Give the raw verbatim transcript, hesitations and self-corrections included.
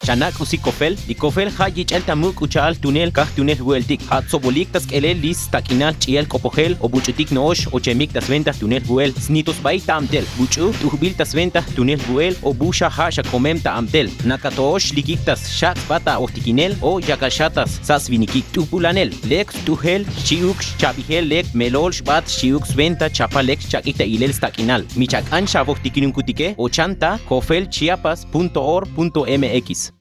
chanak usi kofel li kofel haji chalta muk uchal tunel kah tunel hueltik hat sobolik tas elel lis takinal chiel kopogel o buchutik noosh o chemik tas ventas tunel huel snitos bay tamtel buchu tuhbil tas ventas tunel huel o busha hasha komemta amtel nakatosh likiktas shak pata otikinel o yakashatas sas vinikik tupulanel lex tuhel chiuk chabihel lek melol shbat chiuk venta chapalex chakita ilel stakinal michak an shavok tikinunkutike ochanta kofel chiapas punto or punto mx